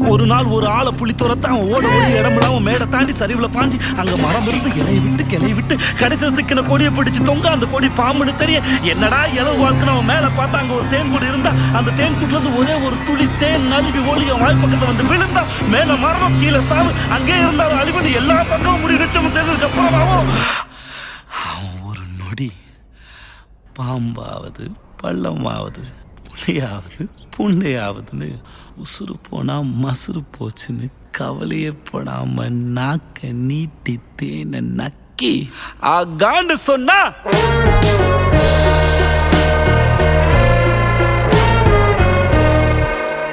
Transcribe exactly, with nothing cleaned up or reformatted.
ஒரு நாள் ஒரு ஆளை புளி துரத்த அவன் ஓட ஓடி இடமிடாம மேடை தாண்டி சரிவுல பாஞ்சு அங்க மரம் இருந்து இலையை விட்டு கிளையை விட்டு கடைசியில் சிக்கின கொடியை பிடிச்சு தொங்க அந்த கொடி பாம்புன்னு தெரிய என்னடா இளவு வாழ்க்கை அவன் மேல பார்த்தா அங்க ஒரு தேன் கூடு இருந்தா அந்த தேன் கூட்டுல இருந்து ஒரே ஒரு துளி தேன் நழுவி ஓடி அவன் வாய்ப்பக்கத்துல வந்து விழுந்தா மேல மரணம் கீழே சாவு அங்கே இருந்தாலும் அழிவு எல்லா பக்கமும் முடி நிச்சயமும் தெரிஞ்சதுக்கு அப்புறமாவும் அவன் ஒரு நொடி பாம்பாவது பள்ளமாவது புலியாவது புண்டையாவதுன்னு உசுறு போனா மசுறு போச்சுன்னு கவலையே போடாம நாக்க நீட்டி தேனை நக்கி ஆகாண்டு சொன்னா